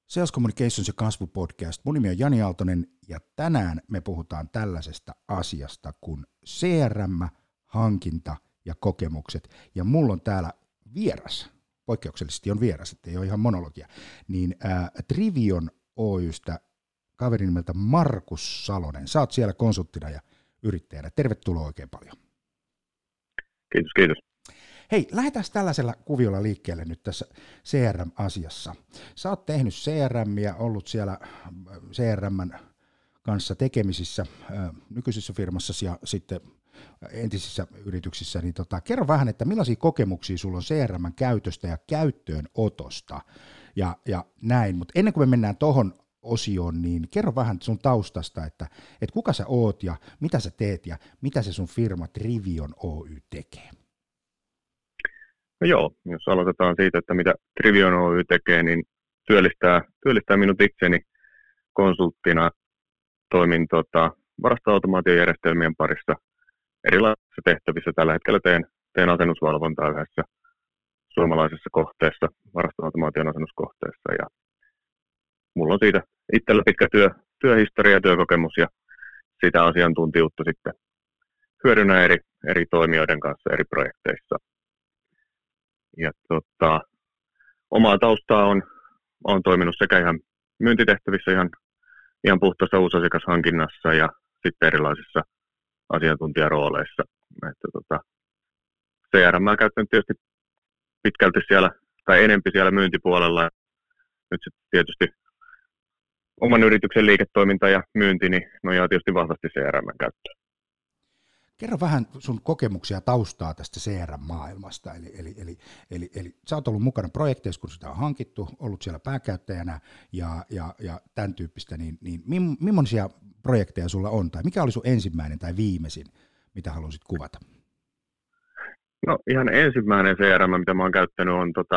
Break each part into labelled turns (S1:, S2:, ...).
S1: Sales Communications ja kasvupodcast. Mun nimi on Jani Aaltonen ja tänään me puhutaan tällaisesta asiasta kuin CRM, hankinta ja kokemukset. Ja mulla on täällä vieras, poikkeuksellisesti on vieras, ettei ole ihan monologia, niin Trivion Oystä kaveri nimeltä Markus Salonen. Sä oot siellä konsulttina ja yrittäjänä. Tervetuloa oikein paljon.
S2: Kiitos, kiitos.
S1: Hei, lähdetään tällaisella kuviolla liikkeelle nyt tässä CRM-asiassa. Sä oot tehnyt CRM:iä, ollut siellä CRM:n kanssa tekemisissä nykyisessä firmassa ja sitten entisissä yrityksissä. Niin kerro vähän, että millaisia kokemuksia sulla on CRM:n käytöstä ja käyttöönotosta ja näin. Mutta ennen kuin me mennään tohon osioon, niin kerro vähän sun taustasta, että kuka sä oot ja mitä sä teet ja mitä se sun firma Trivion Oy tekee.
S2: No joo, jos aloitetaan siitä, että mitä Trivion Oy tekee, niin työllistää minut itseni konsulttina. Toimin varastoautomaatiojärjestelmien parissa erilaisissa tehtävissä. Tällä hetkellä teen asennusvalvontaa yhdessä suomalaisessa kohteessa, varastoautomaation asennuskohteessa. Ja mulla on siitä itsellä pitkä työhistoria ja työkokemus ja sitä asiantuntijuutta sitten hyödynnä eri toimijoiden kanssa eri projekteissa. Ja omaa taustaa on toiminut sekä ihan myyntitehtävissä ihan puhtaassa uusasiakashankinnassa ja sitten erilaisissa asiantuntijarooleissa. Että CRM käyttänyt tietysti pitkälti siellä tai enempi siellä myyntipuolella. Nyt sitten tietysti oman yrityksen liiketoiminta ja myynti niin nojaa tietysti vahvasti CRM:n käyttöön.
S1: Kerro vähän sun kokemuksia ja taustaa tästä CRM-maailmasta, eli sä oot ollut mukana projekteissa, kun sitä on hankittu, ollut siellä pääkäyttäjänä ja tämän tyyppistä, niin millaisia projekteja sulla on, tai mikä oli sun ensimmäinen tai viimeisin, mitä haluaisit kuvata?
S2: No ihan ensimmäinen CRM, mitä mä oon käyttänyt,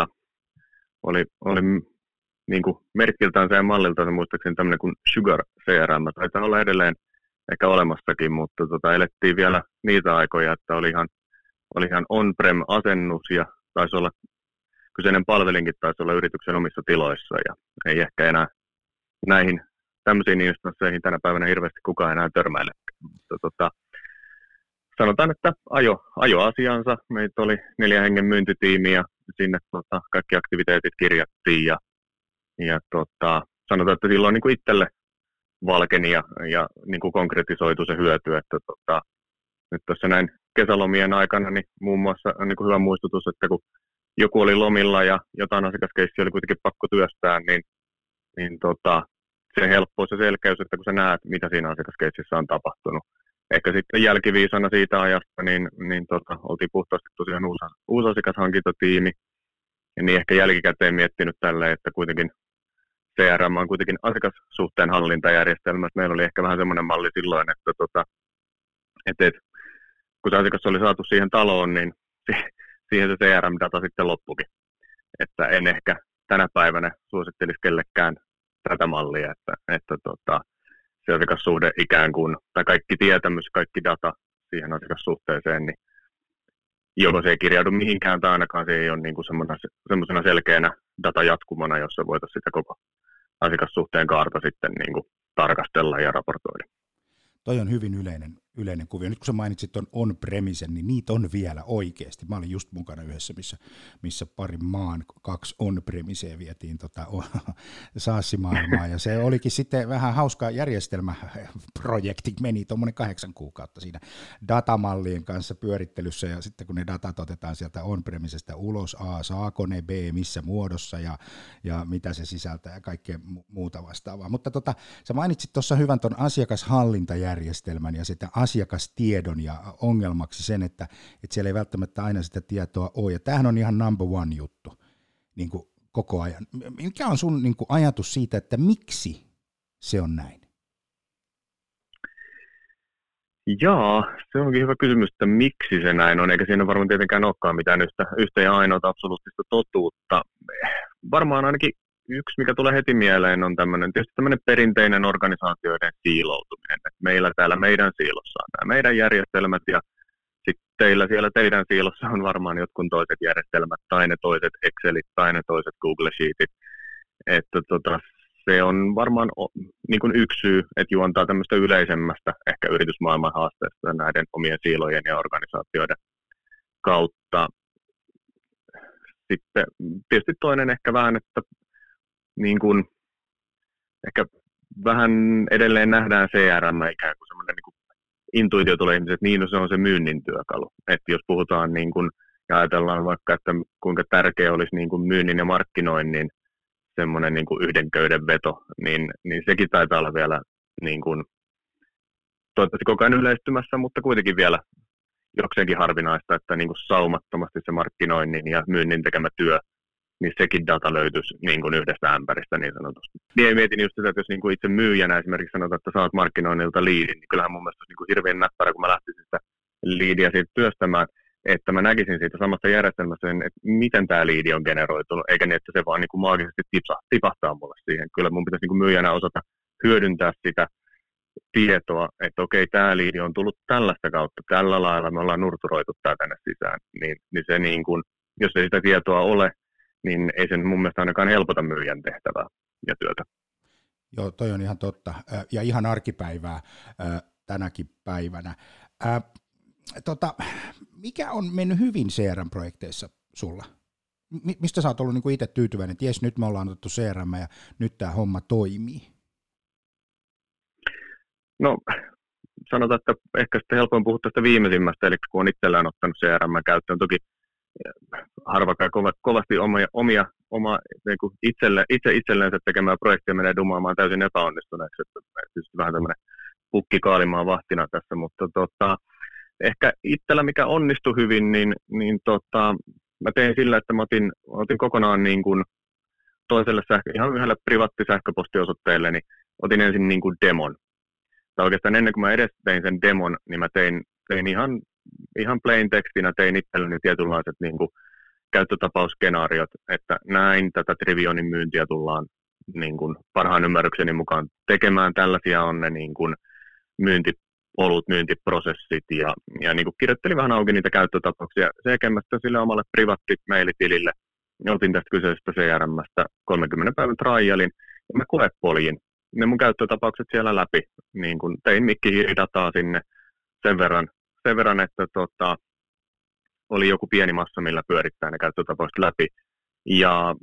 S2: oli niin kuin merkiltänsä ja malliltansa muistaakseni tämmöinen kuin Sugar CRM, taitaa olla edelleen ehkä olemassakin, mutta elettiin vielä niitä aikoja, että oli ihan on-prem-asennus ja taisi olla, kyseinen palvelinkin taisi olla yrityksen omissa tiloissa ja ei ehkä enää näihin tämmöisiin instansseihin tänä päivänä hirveästi kukaan enää törmäile. Mutta sanotaan, että ajo asiansa. Meitä oli 4 hengen myyntitiimi ja sinne kaikki aktiviteetit kirjattiin ja sanotaan, että silloin niin kuin itselle valkeni ja niin kuin konkretisoitu se hyöty, että nyt tässä näin kesälomien aikana niin muun muassa on niin kuin hyvä muistutus, että kun joku oli lomilla ja jotain asiakaskeissi oli kuitenkin pakko työstää, niin se helppous ja selkeys, että kun sä näet, mitä siinä asiakaskeississä on tapahtunut. Ehkä sitten jälkiviisana siitä ajasta, niin oltiin puhtaasti tosiaan uusi asiakashankintatiimi, ja niin ehkä jälkikäteen miettinyt tälle, että kuitenkin CRM on kuitenkin asiakassuhteen hallintajärjestelmä. Meillä oli ehkä vähän semmoinen malli silloin, että kun se asiakas oli saatu siihen taloon, niin siihen se CRM-data sitten loppukin. Että en ehkä tänä päivänä suosittelisi kellekään tätä mallia, että se asiakassuhde ikään kuin, tai kaikki tietämys, kaikki data siihen asiakassuhteeseen, niin joko se ei kirjaudu mihinkään, tai ainakaan se ei ole niin kuin semmoisena selkeänä datajatkumona, jossa voitaisiin sitä koko asiakassuhteen kaarta sitten niin kuin tarkastella ja raportoida.
S1: Toi on hyvin yleinen kuvio. Nyt kun sä mainitsit ton on-premisen, niin niitä on vielä oikeasti. Mä olin just mukana yhdessä, missä parin maan 2 on-premiseen vietiin SaaS-maailmaa, ja se olikin sitten vähän hauska järjestelmäprojekti, meni tuommoinen 8 kuukautta siinä datamallien kanssa pyörittelyssä, ja sitten kun ne datat otetaan sieltä on-premisestä ulos, saako ne, B, missä muodossa, ja mitä se sisältää, ja kaikkea muuta vastaavaa. Mutta sä mainitsit tuossa hyvän ton asiakashallintajärjestelmän, ja sitä asiakastiedon ja ongelmaksi sen, että siellä ei välttämättä aina sitä tietoa ole. Ja tämähän on ihan number one juttu niin kuin koko ajan. Mikä on sun niin kuin ajatus siitä, että miksi se on näin?
S2: Jaa, se onkin hyvä kysymys, että miksi se näin on, eikä siinä varmaan tietenkään olekaan mitään yhtä ja ainoata absoluuttista totuutta. Varmaan ainakin yksi, mikä tulee heti mieleen, on tietysti tämmöinen perinteinen organisaatioiden siiloutuminen. Et meillä täällä meidän siilossa on nämä meidän järjestelmät, ja sitten teillä siellä teidän siilossa on varmaan jotkut toiset järjestelmät, tai ne toiset Excelit, tai ne toiset Google Sheetit. Että se on varmaan niin kuin yksi syy, että juontaa tämmöistä yleisemmästä ehkä yritysmaailman haasteesta näiden omien siilojen ja organisaatioiden kautta. Sitten tietysti toinen ehkä vähän, että niin kuin, ehkä vähän edelleen nähdään CRM ikään kuin semmoinen niin kuin intuitio tulee ihmiset, että niin se on se myynnin työkalu. Että jos puhutaan niin kuin, ja ajatellaan vaikka, että kuinka tärkeä olisi niin kuin myynnin ja markkinoinnin semmoinen niin kuin yhden köyden veto, niin sekin taitaa olla vielä niin kuin, toivottavasti koko ajan yleistymässä, mutta kuitenkin vielä jokseenkin harvinaista, että niin kuin saumattomasti se markkinoinnin ja myynnin tekemä työ, niin sekin data löytyisi niin kuin yhdestä ämpäristä niin sanotusti. Niin mietin just sitä, että jos niin kuin itse myyjänä esimerkiksi sanotaan, että saat markkinoinnilta liidin, niin kyllähän mun mielestä olisi niin kuin hirveän näppärä, kun mä lähtisin sitä liidiä siitä työstämään, että mä näkisin siitä samasta järjestelmästä, että miten tämä liidi on generoitunut, eikä niin, että se vaan niin kuin maagisesti tipahtaa mulle siihen. Kyllä mun pitäisi niin kuin myyjänä osata hyödyntää sitä tietoa, että okei, tämä liidi on tullut tällaista kautta, tällä lailla me ollaan nurturoitu tämä tänne sisään, niin se niin kuin, jos ei sitä tietoa ole, niin ei sen mun mielestä ainakaan helpota myyjän tehtävää ja työtä.
S1: Joo, toi on ihan totta, ja ihan arkipäivää tänäkin päivänä. Mikä on mennyt hyvin CRM-projekteissa sulla? Mistä sä oot ollut niin kuin itse tyytyväinen, että jes, nyt me ollaan otettu CRM ja nyt tämä homma toimii?
S2: No, sanotaan, että ehkä sitten helpoin puhua tästä viimeisimmästä, eli kun on itsellään ottanut CRM käyttöön, toki harva kai kovasti niin kuin itsellensä tekemään projektia menee dumaamaan täysin epäonnistuneeksi, että vähän tämmöinen pukki kaalimaan vahtina tässä, mutta ehkä itsellä mikä onnistui hyvin, niin mä tein sillä, että mä otin kokonaan niin kuin toiselle ihan yhdelle privaattisähköpostiosoitteelle, niin otin ensin niin kuin demon. Tai oikeastaan ennen kuin mä edes tein sen demon, niin mä tein ihan plain tekstinä, tein itselleni tietynlaiset niin kuin käyttötapausskenaariot, että näin tätä Trivionin myyntiä tullaan niin kuin parhaan ymmärrykseni mukaan tekemään. Tällaisia on ne niin kuin myyntipolut, myyntiprosessit ja niin kuin kirjoittelin vähän auki niitä käyttötapauksia. Sekemästä sille omalle privaatti-mailitilille otin tästä kyseisestä CRM:stä 30 päivän trialin ja mä koepoljin ne mun käyttötapaukset siellä läpi. Niin kuin tein mikkihiiridataa sinne sen verran, että oli joku pieni massa, millä pyörittää ne käyttötapaukset läpi. Ja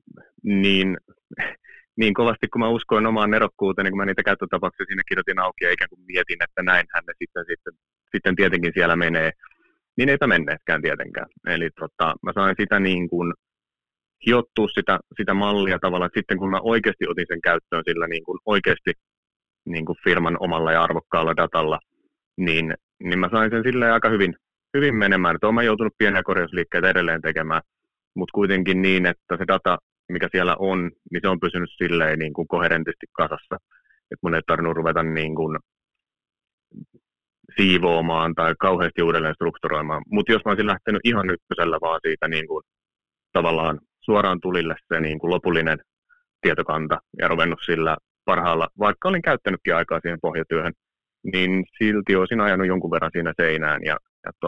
S2: niin kovasti, kun mä uskoin omaan nerokkuuteen, kun mä niitä käyttötapauksia sinne kirjoitin auki ja ikään kuin mietin, että näinhän ne sitten tietenkin siellä menee, niin eipä menneetkään tietenkään. Eli mä sain sitä niin kuin hiottua sitä mallia tavallaan, että sitten kun mä oikeasti otin sen käyttöön sillä niin kuin oikeasti niin kuin firman omalla ja arvokkaalla datalla, niin mä sain sen silleen aika hyvin menemään. Että olen joutunut pieniä korjausliikkeitä edelleen tekemään, mutta kuitenkin niin, että se data, mikä siellä on, niin se on pysynyt silleen niin kuin koherentisti kasassa. Että mun ei tarvinnut ruveta niin kuin siivoamaan tai kauheasti uudelleen strukturoimaan. Mutta jos mä olisin lähtenyt ihan ykkösellä vaan siitä niin kuin tavallaan suoraan tulille se niin kuin lopullinen tietokanta ja ruvennut sillä parhaalla, vaikka olin käyttänytkin aikaa siihen pohjatyöhön, niin silti olisin ajanut jonkun verran siinä seinään ja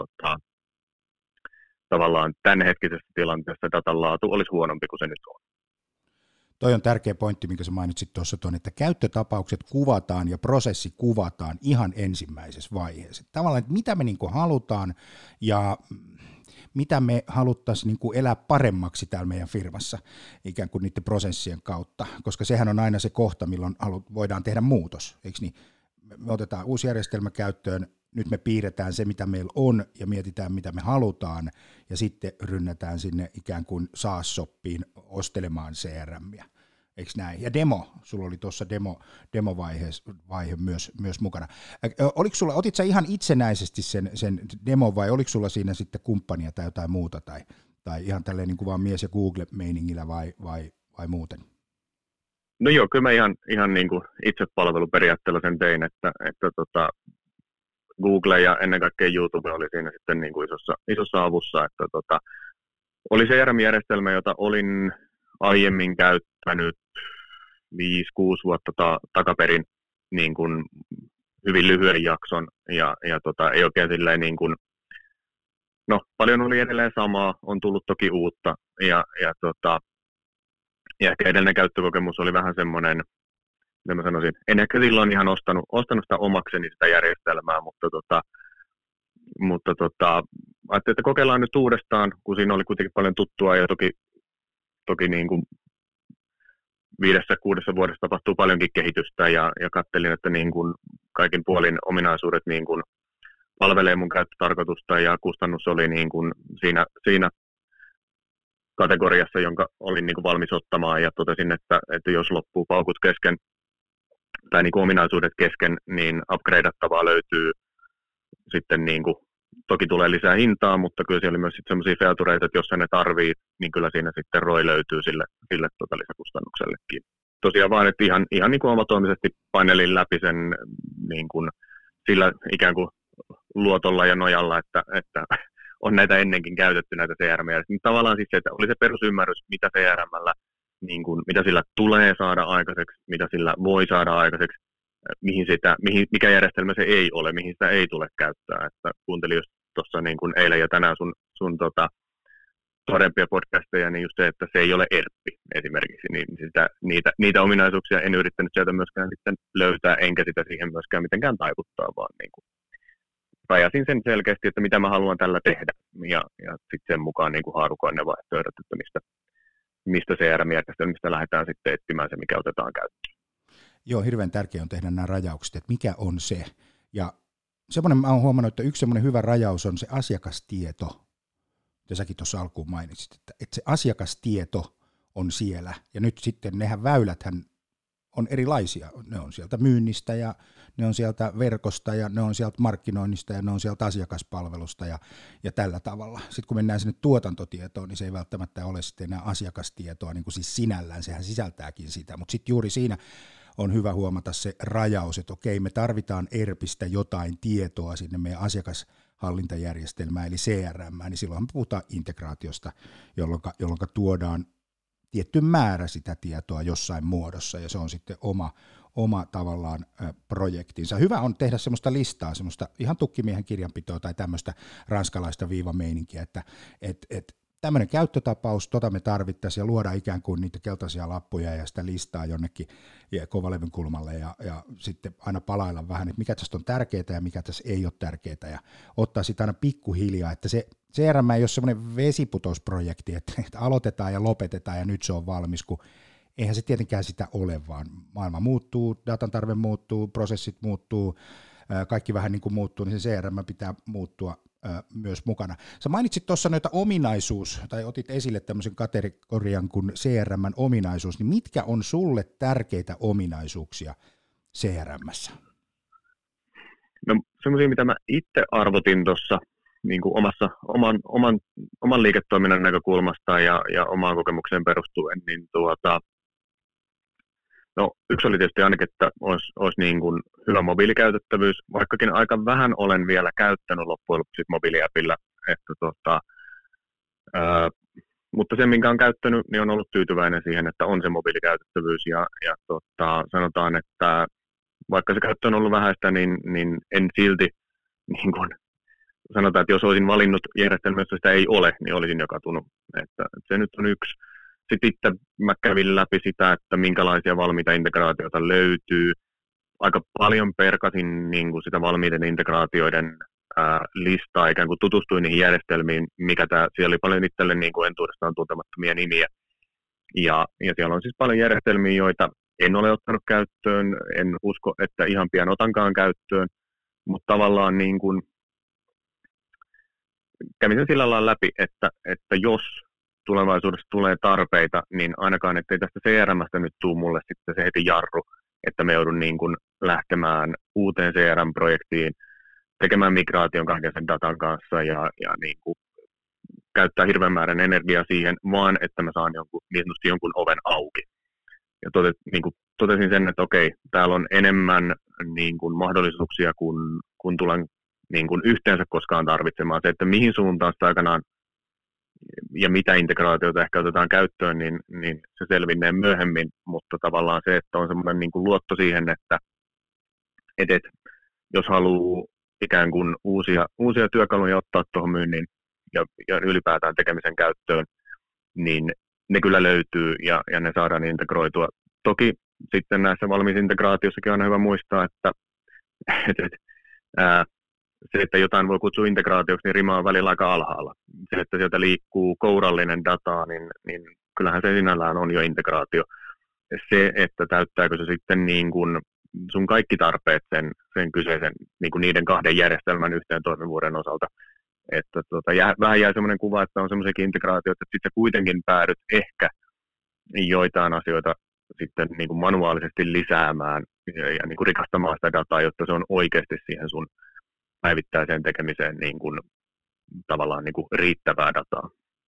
S2: tavallaan tämänhetkisessä tilanteessa datan laatu olisi huonompi kuin se nyt on.
S1: Toi on tärkeä pointti, minkä sä mainitsit tuossa, että käyttötapaukset kuvataan ja prosessi kuvataan ihan ensimmäisessä vaiheessa. Tavallaan, että mitä me niin kuin halutaan ja mitä me haluttaisiin niin kuin elää paremmaksi täällä meidän firmassa ikään kuin niiden prosessien kautta, koska sehän on aina se kohta, milloin voidaan tehdä muutos, eikö niin? Me otetaan uusi järjestelmä käyttöön, nyt me piirretään se, mitä meillä on, ja mietitään, mitä me halutaan, ja sitten rynnätään sinne ikään kuin SaaS-shoppiin ostelemaan CRM:iä. Eikö näin? Ja sulla oli tuossa demovaihe myös mukana. Otit sä ihan itsenäisesti sen demo, vai oliko sulla siinä sitten kumppania tai jotain muuta, tai ihan tälleen niin kuin vaan mies- ja Google-meiningillä, vai muuten?
S2: No joo, kyllä mä ihan niin kuin itsepalveluperiaatteella sen tein, että Google ja ennen kaikkea YouTube oli siinä sitten niin kuin isossa avussa, että oli CRM-järjestelmä, jota olin aiemmin käyttänyt 5-6 vuotta takaperin niin kuin hyvin lyhyen jakson ja ei oikein silleen niin kuin, no paljon oli edelleen samaa, on tullut toki uutta ja ehkä edellinen käyttökokemus oli vähän semmoinen mitä mä sanoisin, en ehkä silloin ihan ostanut sitä omakseni sitä järjestelmää, mutta ajattelin, että kokeillaan nyt uudestaan, kun siinä oli kuitenkin paljon tuttua ja toki niin kuin 5-6 vuodessa tapahtuu paljonkin kehitystä ja katselin, että niin kuin kaikin puolin ominaisuudet niin kuin palvelee mun käyttötarkoitusta ja kustannus oli niin kuin siinä kategoriassa, jonka olin niin kuin valmis ottamaan ja totesin, että jos loppuu paukut kesken tai niin kuin ominaisuudet kesken, niin upgradeattavaa löytyy sitten niin kuin, toki tulee lisää hintaa, mutta kyllä siellä oli myös sellaisia featureita, että jos ne tarvii, niin kyllä siinä sitten ROI löytyy sille lisäkustannuksellekin. Tosiaan vaan, että ihan niin kuin omatoimisesti painelin läpi sen niin kuin sillä ikään kuin luotolla ja nojalla, että on näitä ennenkin käytetty näitä CRM-järjestelmiä. Tavallaan siis se, että oli se perusymmärrys, mitä CRM:llä, niin kuin, mitä sillä tulee saada aikaiseksi, mitä sillä voi saada aikaiseksi, mikä järjestelmä se ei ole, mihin sitä ei tule käyttää. Että kuuntelin just tuossa niin kuin eilen ja tänään sun todempia podcasteja, niin just se, että se ei ole ERP esimerkiksi, niin niitä ominaisuuksia en yrittänyt sieltä myöskään sitten löytää, enkä sitä siihen myöskään mitenkään taivuttaa, vaan niin kuin rajasin sen selkeästi, että mitä mä haluan tällä tehdä, ja sitten sen mukaan niin kuin haarukoin ne vaihtoehdot, että mistä CRM-järjestelmistä lähdetään sitten etsimään se, mikä otetaan käyttöön.
S1: Joo, hirveän tärkeää on tehdä nämä rajaukset, että mikä on se. Ja semmoinen, mä oon huomannut, että yksi semmoinen hyvä rajaus on se asiakastieto. Ja säkin tuossa alkuun mainitsit, että se asiakastieto on siellä. Ja nyt sitten nehän väyläthän on erilaisia. Ne on sieltä myynnistä ja ne on sieltä verkosta ja ne on sieltä markkinoinnista ja ne on sieltä asiakaspalvelusta ja tällä tavalla. Sitten kun mennään sinne tuotantotietoon, niin se ei välttämättä ole sitten enää asiakastietoa niin kuin siis sinällään, sehän sisältääkin sitä, mutta sitten juuri siinä on hyvä huomata se rajaus, että okei, me tarvitaan ERPistä jotain tietoa sinne meidän asiakashallintajärjestelmään eli CRM, niin silloin me puhutaan integraatiosta, jolloin tuodaan tietty määrä sitä tietoa jossain muodossa, ja se on sitten oma tavallaan projektinsa. Hyvä on tehdä semmoista listaa, semmoista ihan tukkimiehen kirjanpitoa tai tämmöistä ranskalaista viivameininkiä, että tämmöinen käyttötapaus, me tarvittaisiin ja luoda ikään kuin niitä keltaisia lappuja ja sitä listaa jonnekin kovalevyn kulmalle ja sitten aina palailla vähän, että mikä tästä on tärkeää ja mikä tässä ei ole tärkeää ja ottaa sitä aina pikkuhiljaa, että se CRM ei ole semmoinen vesiputosprojekti, että aloitetaan ja lopetetaan ja nyt se on valmis, kun eihän se tietenkään sitä ole, vaan maailma muuttuu, datan tarve muuttuu, prosessit muuttuu, kaikki vähän niin kuin muuttuu, niin se CRM pitää muuttua myös mukana. Sä mainitsit tuossa noita tai otit esille tämmöisen kategorian kuin CRM:n ominaisuus, niin mitkä on sulle tärkeitä ominaisuuksia CRM:ssä?
S2: No semmoisia, mitä mä itse arvotin tuossa niin kuin oman liiketoiminnan näkökulmasta ja omaan kokemukseen perustuen, niin no yksi oli tietysti ainakin, että olisi niin kuin hyvä mobiilikäytettävyys, vaikkakin aika vähän olen vielä käyttänyt loppujen lopuksi mobiiliäpillä, mutta se, minkä on käyttänyt, niin on ollut tyytyväinen siihen, että on se mobiilikäytettävyys ja sanotaan, että vaikka se käyttö on ollut vähäistä, niin en silti, niin kuin sanotaan, että jos olisin valinnut järjestelmä, jossa sitä ei ole, niin olisin jo katunut, että se nyt on yksi. Sitten itse mä kävin läpi sitä, että minkälaisia valmiita integraatioita löytyy. Aika paljon perkasin niin kuin sitä valmiiden integraatioiden listaa, ikään kuin tutustuin niihin järjestelmiin, siellä oli paljon itselle niin kuin entuudestaan tuntemattomia nimiä. Ja siellä on siis paljon järjestelmiä, joita en ole ottanut käyttöön, en usko, että ihan pian otankaan käyttöön, mutta tavallaan niin kuin kävin sen sillä lailla läpi, että jos tulevaisuudessa tulee tarpeita, niin ainakaan ettei tästä CRM:stä nyt tule mulle sitten se heti jarru, että me joudun niin kuin lähtemään uuteen CRM-projektiin, tekemään migraation kaiken sen datan kanssa ja niin kuin käyttää hirveän määrän energiaa siihen, vaan että mä saan niin jonkun oven auki. Ja totesin sen, että okei, täällä on enemmän niin kuin mahdollisuuksia, kun tulen niin kuin yhteensä koskaan tarvitsemaan. Se, että mihin suuntaan sitä aikanaan ja mitä integraatioita ehkä otetaan käyttöön, niin se selvinnee myöhemmin, mutta tavallaan se, että on semmoinen niin kuin luotto siihen, että jos haluaa ikään kuin uusia työkaluja ottaa tuohon myynnin ja ylipäätään tekemisen käyttöön, niin ne kyllä löytyy ja ne saadaan integroitua. Toki sitten näissä valmiissa integraatiossakin on aina hyvä muistaa, että se, että jotain voi kutsua integraatioksi, niin rima on välillä aika alhaalla. Se, että sieltä liikkuu kourallinen data, niin kyllähän se sinällään on jo integraatio. Se, että täyttääkö se sitten niin kuin sun kaikki tarpeet sen kyseisen niin kuin niiden kahden järjestelmän yhteen toimivuuden osalta. Että vähän jää semmoinen kuva, että on semmoisiakin integraatioita, että sitten kuitenkin päädyt ehkä joitain asioita sitten niin kuin manuaalisesti lisäämään ja niin kuin rikastamaan sitä dataa, jotta se on oikeasti siihen sun päivittäiseen tekemiseen niin kuin, tavallaan niin kuin riittävää dataa.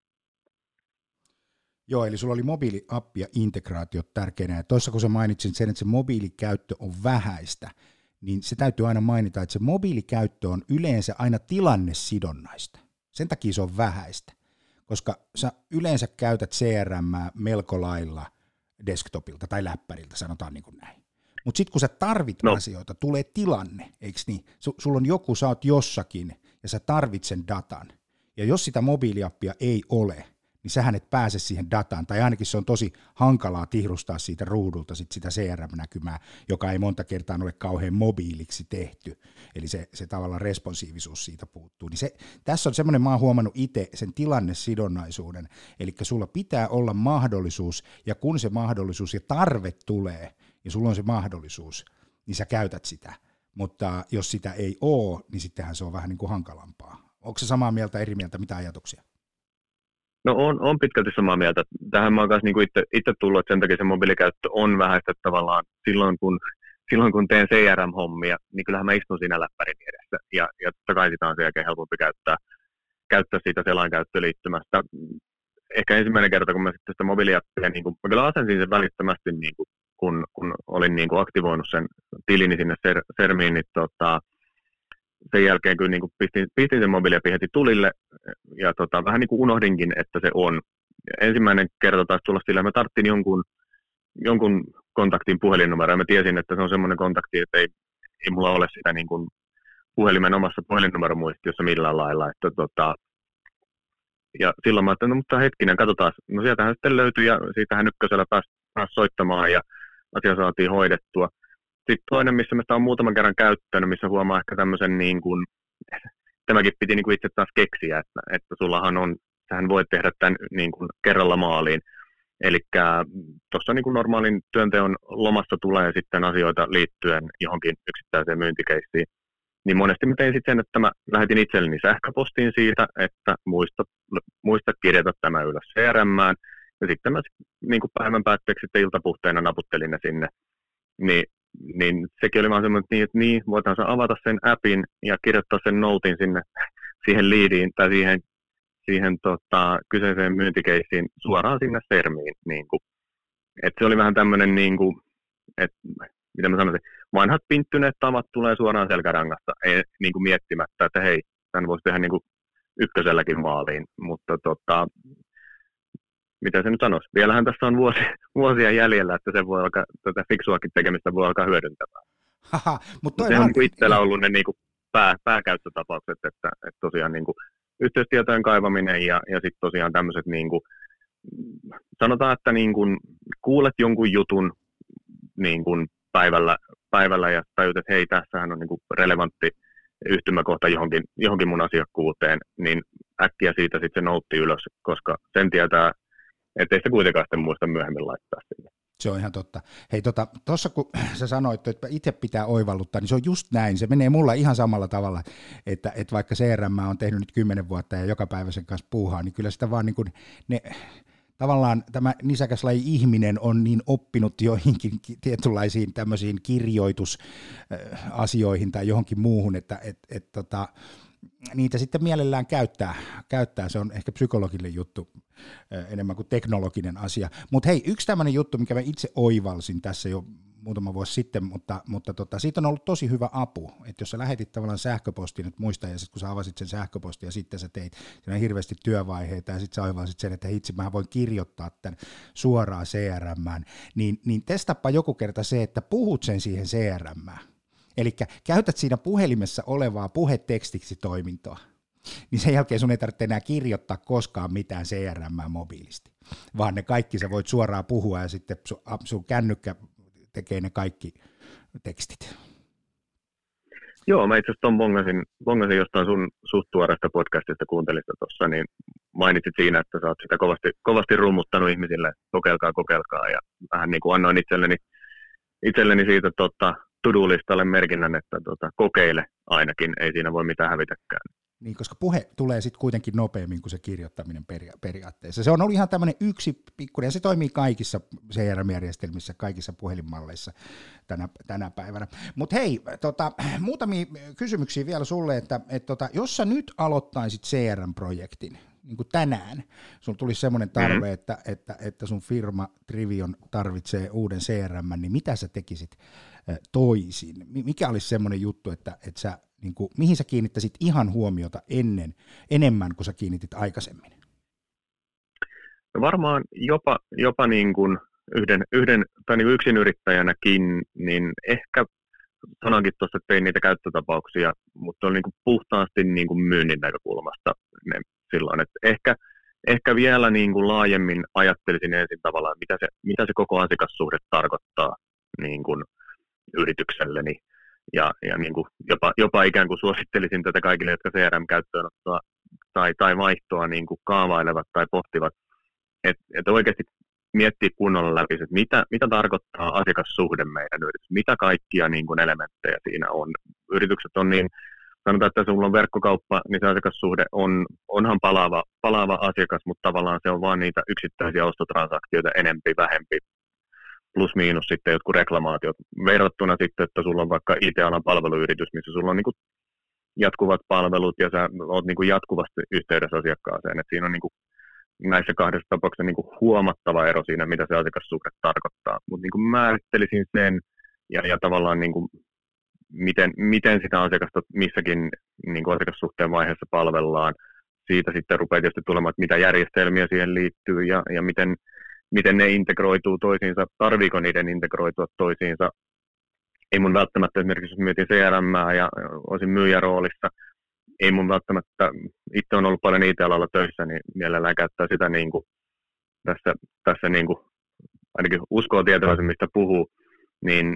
S1: Joo, eli sulla oli mobiiliappi ja integraatiot tärkeänä, ja tuossa kun sä mainitsit sen, että se mobiilikäyttö on vähäistä, niin se täytyy aina mainita, että se mobiilikäyttö on yleensä aina tilannesidonnaista. Sen takia se on vähäistä, koska sä yleensä käytät CRM:ää melko lailla desktopilta tai läppäriltä, sanotaan niin kuin näin. Mutta sitten kun sä tarvit asioita, tulee tilanne, eikö niin? Sulla on joku, sä oot jossakin ja sä tarvit sen datan. Ja jos sitä mobiiliappia ei ole, niin sähän et pääse siihen dataan, tai ainakin se on tosi hankalaa tihrustaa siitä ruudulta sitä CRM-näkymää, joka ei monta kertaa ole kauhean mobiiliksi tehty, eli se tavallaan responsiivisuus siitä puuttuu. Niin tässä on semmoinen, mä oon huomannut itse sen tilannesidonnaisuuden, eli sulla pitää olla mahdollisuus, ja kun se mahdollisuus ja tarve tulee, ja sulla on se mahdollisuus, niin sä käytät sitä, mutta jos sitä ei ole, niin sittenhän se on vähän niin kuin hankalampaa. Onko se samaa mieltä, eri mieltä, mitä ajatuksia?
S2: No on pitkälti samaa mieltä. Tähän mä oon kanssa niin itse tullut, että sen takia se mobiilikäyttö on vähäistä tavallaan silloin kun teen CRM-hommia, niin kyllähän mä istun siinä läppärin edessä. Ja totta kai sitä on sen jälkeen helpompi käyttää siitä selainkäyttöliittymästä. Ehkä ensimmäinen kerta, kun mä sitten sitä mobiiliappia, niin mä kyllä asensin sen välittömästi, niin kun olin niin aktivoinut sen tilini sinne Sermiin, niin sen jälkeen kyllä niin pistin sen mobiiliappi heti tulille ja vähän niin kuin unohdinkin, että se on. Ensimmäinen kerta taisi tulla sillä, että mä tarttin jonkun kontaktin puhelinnumeroa ja mä tiesin, että se on semmoinen kontakti, että ei mulla ole sitä niin kuin puhelimen omassa puhelinnumeromuistiossa millään lailla. Ja silloin mä ajattelin, no mutta hetkinen, katsotaan. No sieltähän sitten löytyi ja siitähän ykkösellä pääsi soittamaan ja asia saatiin hoidettua. Sitten toinen, missä mä sitä olen muutaman kerran käyttänyt, missä huomaa ehkä tämmöisen, niin kuin, tämäkin piti niin kuin itse taas keksiä, että sullahan on, sähän voit tehdä tämän niin kuin kerralla maaliin. Eli tuossa niin kuin normaalin työnteon lomassa tulee sitten asioita liittyen johonkin yksittäiseen myyntikeissiin. Niin monesti mä tein sitten sen, että mä lähetin itselleni sähköpostiin siitä, että muista kirjata tämä ylös CRM:ään. Ja sitten mä niin kuin päivän päätteeksi sitten iltapuhteena naputtelin ne sinne. Niin sekin oli vaan semmoinen, että voitaisiin avata sen appin ja kirjoittaa sen notin sinne siihen leadiin tai siihen kyseiseen myyntikeissiin suoraan sinne Sermiin. Niin että se oli vähän tämmöinen, niin kuin, että mitä mä sanoisin, vanhat pinttyneet tavat tulee suoraan selkärangasta, ei niin kuin miettimättä, että hei, tämän voisi tehdä niin kuin ykköselläkin maaliin, mutta mitä se nyt sanoisi? Vielähän tässä on vuosia jäljellä, että se voi alkaa, tätä fiksuakin tekemistä voi alkaa hyödyntämään.
S1: Mutta
S2: se on niin itsellä ollut ne niin kuin pääkäyttötapaukset, että tosiaan niin kuin yhteystietojen kaivaminen ja sitten tosiaan tämmöiset, niin kuin, sanotaan, että niin kuin kuulet jonkun jutun niin kuin päivällä ja tajut, että hei, tässähän on niin kuin relevantti yhtymäkohta johonkin mun asiakkuuteen, niin äkkiä siitä sitten se noutti ylös, koska sen tietää, ettei sitä kuitenkaan sitten muista myöhemmin laittaa sinne.
S1: Se on ihan totta. Hei, tuossa kun sä sanoit, että itse pitää oivalluttaa, niin se on just näin. Se menee mulla ihan samalla tavalla, että vaikka CRM on tehnyt nyt 10 vuotta ja joka päivä sen kanssa puuhaa, niin kyllä sitä vaan niin kuin tavallaan tämä nisäkäslaji ihminen on niin oppinut joihinkin tietynlaisiin tämmöisiin kirjoitusasioihin tai johonkin muuhun, että niitä sitten mielellään käyttää. Se on ehkä psykologinen juttu enemmän kuin teknologinen asia. Mutta hei, yksi tämmöinen juttu, mikä mä itse oivalsin tässä jo muutama vuosi sitten, mutta siitä on ollut tosi hyvä apu, että jos sä lähetit tavallaan sähköpostin, että muista, ja sitten kun sä avasit sen sähköpostin ja sitten sä teit, siinä on hirveästi työvaiheita, ja sitten sä oivalsit sen, että itse mä voin kirjoittaa tämän suoraan CRM:ään, niin testappa joku kerta se, että puhut sen siihen CRM:ään. Eli käytät siinä puhelimessa olevaa puhetekstiksi toimintoa, niin sen jälkeen sun ei tarvitse enää kirjoittaa koskaan mitään CRM:ää mobiilisti, vaan ne kaikki sä voit suoraan puhua ja sitten sun kännykkä tekee ne kaikki tekstit.
S2: Joo, mä itse asiassa bongasin jostain sun suht tuoreesta podcastista, kuuntelin sitä tuossa, niin mainitsit siinä, että sä oot sitä kovasti rummuttanut ihmisille, kokeilkaa, ja vähän niin kuin annoin itselleni siitä to-do-listalle merkinnän, että kokeile ainakin, ei siinä voi mitään hävitäkään.
S1: Niin, koska puhe tulee sitten kuitenkin nopeammin kuin se kirjoittaminen periaatteessa. Se on ollut ihan tämmöinen yksi pikkuinen, ja se toimii kaikissa CRM-järjestelmissä, kaikissa puhelinmalleissa tänä päivänä. Mutta hei, muutamia kysymyksiä vielä sulle, että jos sä nyt aloittaisit CRM-projektin, niin kuin tänään, sun tulisi semmoinen tarve, että sun firma Trivion tarvitsee uuden CRM, niin mitä sä tekisit toisin? Mikä olisi semmoinen juttu, että sä niin kuin, mihin sä kiinnittäisit ihan huomiota enemmän kuin sä kiinnitit aikaisemmin?
S2: No varmaan jopa niin kuin yhden tai niin kuin yksinyrittäjänäkin, niin ehkä sanonkin tuossa, että tein niitä käyttötapauksia, mutta on niin kuin puhtaasti niin kuin myynnin näkökulmasta ne silloin, että ehkä vielä niin kuin laajemmin ajattelisin ensin tavallaan, mitä se koko asiakassuhde tarkoittaa niin kuin yritykselleni. Ja niin kuin jopa ikään kuin suosittelisin tätä kaikille, jotka CRM-käyttöönottoa tai vaihtoa niin kuin kaavailevat tai pohtivat, että oikeasti miettiä kunnolla läpi, että mitä tarkoittaa asiakassuhde meidän yritys, mitä kaikkia niin kuin elementtejä siinä on. Yritykset on niin, sanotaan, että sulla on verkkokauppa, niin se asiakassuhde onhan palaava asiakas, mutta tavallaan se on vaan niitä yksittäisiä ostotransaktioita enempi, vähempi, plus miinus sitten jotkut reklamaatiot, verrattuna sitten, että sulla on vaikka IT-alan palveluyritys, missä sulla on niin kuin jatkuvat palvelut ja sä oot niin kuin jatkuvasti yhteydessä asiakkaaseen, että siinä on niin kuin näissä kahdessa tapauksessa niin kuin huomattava ero siinä, mitä se asiakassuhde tarkoittaa, mutta niin kuin määrittelisin sen ja tavallaan niin kuin miten sitä asiakasta missäkin niin kuin asiakassuhteen vaiheessa palvellaan, siitä sitten rupeaa tietysti tulemaan, että mitä järjestelmiä siihen liittyy ja miten ne integroituu toisiinsa, tarviiko niiden integroitua toisiinsa. Ei mun välttämättä, esimerkiksi jos mietin CRM:ää ja olisin myyjäroolissa, ei mun välttämättä, itse on ollut paljon IT-alalla töissä, niin mielellään käyttää sitä niin kuin tässä niin kuin, ainakin uskoo tietävänsä, mistä puhuu, niin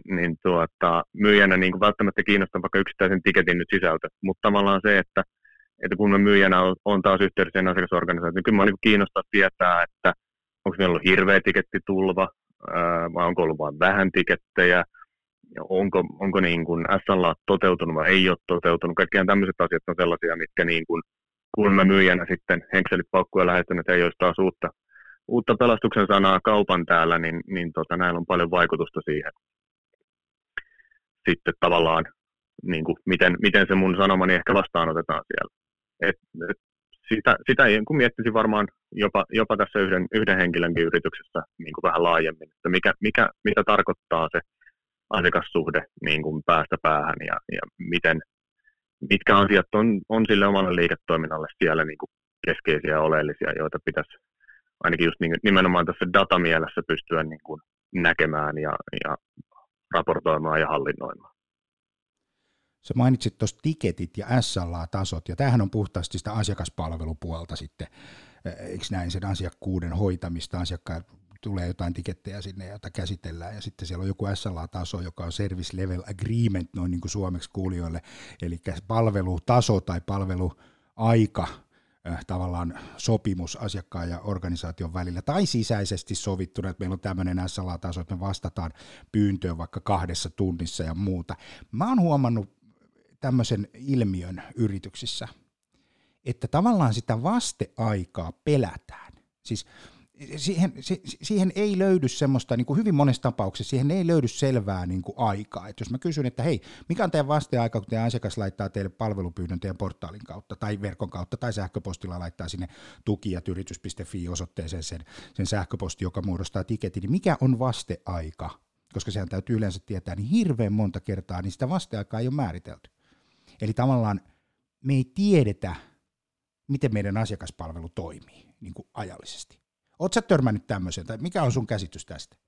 S2: myyjänä niin kuin välttämättä kiinnostaa vaikka yksittäisen tiketin nyt sisältö, mutta tavallaan se, että kun mä myyjänä on taas yhteydessä asiakasorganisaatioon, niin kyllä mä niin kiinnostaa tietää, että onko meillä ollut hirveä tikettitulva, vai onko ollut vain vähän tikettejä, onko niin kuin SLA toteutunut vai ei ole toteutunut. Kaikkiaan tämmöiset asiat on sellaisia, mitkä niin kuin, kun mä myyjänä sitten henkselit paukkuja lähettänyt, että ei olisi taas uutta pelastuksen sanaa kaupan täällä, niin näillä on paljon vaikutusta siihen. Sitten tavallaan, niin kuin, miten se mun sanomani ehkä vastaanotetaan siellä. Sitä kun miettisin varmaan jopa tässä yhden henkilönkin yrityksessä niin kuin vähän laajemmin, että mitä tarkoittaa se asiakassuhde niin kuin päästä päähän ja mitkä asiat on sille omalle liiketoiminnalle siellä niin kuin keskeisiä ja oleellisia, joita pitäisi ainakin just nimenomaan tässä datamielessä pystyä niin kuin näkemään ja raportoimaan ja hallinnoimaan.
S1: Sä mainitsit tuossa tiketit ja SLA-tasot, ja tämähän on puhtaasti sitä asiakaspalvelupuolta sitten, eikö näin, sen asiakkuuden hoitamista, asiakkaat tulee jotain tikettejä sinne, jota käsitellään, ja sitten siellä on joku SLA-taso, joka on Service Level Agreement, noin niin kuin suomeksi kuulijoille, eli palvelutaso tai palveluaika, tavallaan sopimus asiakkaan ja organisaation välillä, tai sisäisesti sovittuna, että meillä on tämmöinen SLA-taso, että me vastataan pyyntöön vaikka 2 tunnissa ja muuta. Mä oon huomannut tämmöisen ilmiön yrityksissä, että tavallaan sitä vasteaikaa pelätään. Siis siihen ei löydy semmoista, niin kuin hyvin monessa tapauksessa, siihen ei löydy selvää niin kuin aikaa. Et jos mä kysyn, että hei, mikä on teidän vasteaika, kun teidän asiakas laittaa teille palvelupyynnön teidän portaalin kautta, tai verkon kautta, tai sähköpostilla laittaa sinne tukijat.yritys.fi-osoitteeseen sen sähköposti, joka muodostaa tiketin, niin mikä on vasteaika? Koska sehän täytyy yleensä tietää, niin hirveän monta kertaa, niin sitä vasteaikaa ei ole määritelty. Eli tavallaan me ei tiedetä, miten meidän asiakaspalvelu toimii niin kuin ajallisesti. Oletko sä törmännyt tämmöiseen, tai mikä on sun käsitys tästä?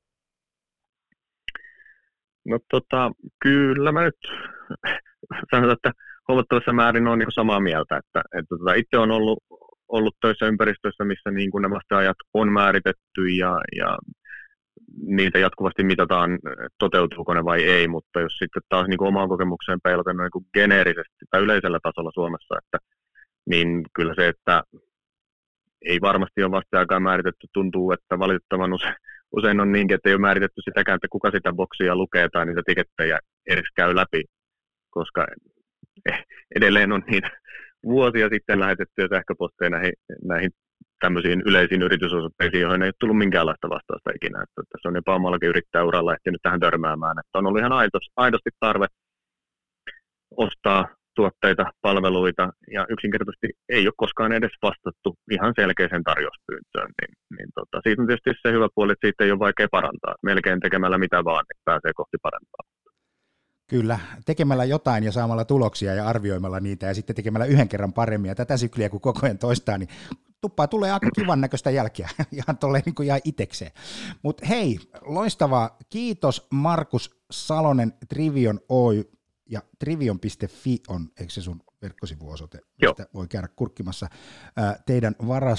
S2: No kyllä mä nyt sanon, että huomattavassa määrin on niin samaa mieltä, että itse on ollut töissä ympäristössä, missä niin kuin ne vasteajat on määritetty ja niitä jatkuvasti mitataan, toteutuuko ne vai ei, mutta jos sitten taas niin kuin omaan kokemukseen peilaten niin kuin geneerisesti tai yleisellä tasolla Suomessa, niin kyllä se, että ei varmasti ole vasta aikaa määritetty, tuntuu, että valitettavan usein on niinkin, että ei ole määritetty sitäkään, että kuka sitä boksia lukee tai niitä tikettejä edes käy läpi, koska edelleen on niitä vuosia sitten lähetettyjä sähköposteja näihin tämmöisiin yleisiin yritysosoitteisiin, joihin ei ole tullut minkäänlaista vastausta ikinä. Että tässä on jopa omallakin yrittäjäuralla ehtinyt tähän törmäämään, että on ollut ihan aidosti tarve ostaa tuotteita, palveluita, ja yksinkertaisesti ei ole koskaan edes vastattu ihan selkeäseen tarjouspyyntöön. Siitä on tietysti se hyvä puoli, että siitä ei ole vaikea parantaa. Melkein tekemällä mitä vaan, niin pääsee kohti parempaa.
S1: Kyllä, tekemällä jotain ja saamalla tuloksia ja arvioimalla niitä ja sitten tekemällä yhden kerran paremmin ja tätä sykliä kun koko ajan toistaa, niin tuppaa tulee aika kivan näköistä jälkeä ihan tolleen niin kuin ihan itekseen. Mutta hei, loistavaa. Kiitos Markus Salonen, Trivion Oy ja trivion.fi on, eikö se sun verkkosivuosoite, mistä voi käydä kurkkimassa teidän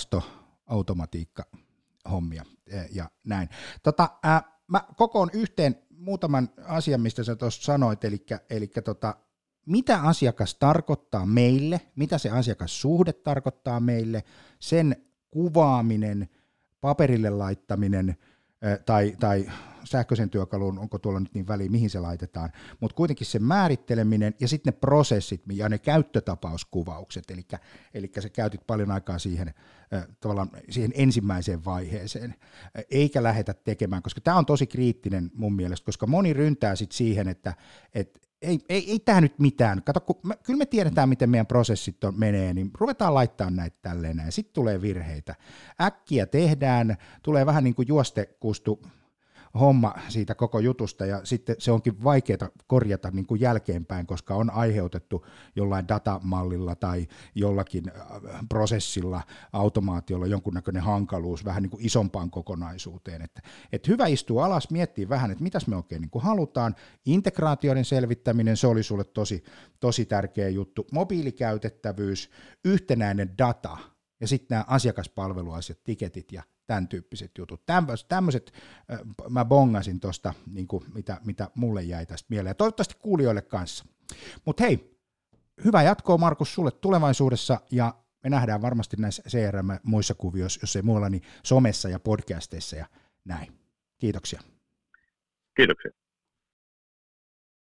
S1: varastoautomatiikka-hommia ja näin. Mä kokoon yhteen muutaman asian, mistä sä tuossa sanoit, eli mitä asiakas tarkoittaa meille, mitä se asiakassuhde tarkoittaa meille, sen kuvaaminen, paperille laittaminen tai sähköisen työkalun, onko tuolla nyt niin väliin, mihin se laitetaan, mutta kuitenkin se määritteleminen ja sitten ne prosessit ja ne käyttötapauskuvaukset, eli sä käytit paljon aikaa siihen tavallaan siihen ensimmäiseen vaiheeseen, eikä lähdetä tekemään, koska tämä on tosi kriittinen mun mielestä, koska moni ryntää sitten siihen, että ei tämä nyt mitään, kato, kyllä me tiedetään, miten meidän prosessit menee, niin ruvetaan laittamaan näitä tälleen näin, sitten tulee virheitä, äkkiä tehdään, tulee vähän niin kuin juostekustu homma siitä koko jutusta, ja sitten se onkin vaikeaa korjata niin kuin jälkeenpäin, koska on aiheutettu jollain datamallilla tai jollakin prosessilla, automaatiolla jonkunnäköinen hankaluus vähän niin kuin isompaan kokonaisuuteen. Että hyvä istua alas, miettiä vähän, että mitäs me oikein niin kuin halutaan. Integraatioiden selvittäminen, se oli sulle tosi tärkeä juttu. Mobiilikäytettävyys, yhtenäinen data, ja sitten nämä asiakaspalveluasiat, tiketit ja tämän tyyppiset jutut. Tämmöiset mä bongasin tuosta, niin mitä mulle jäi tästä mieleen. Ja toivottavasti kuulijoille kanssa. Mutta hei, hyvää jatkoa Markus sulle tulevaisuudessa, ja me nähdään varmasti näissä CRM-muissa kuvioissa, jos ei muualla, niin somessa ja podcasteissa ja näin. Kiitoksia.
S2: Kiitoksia.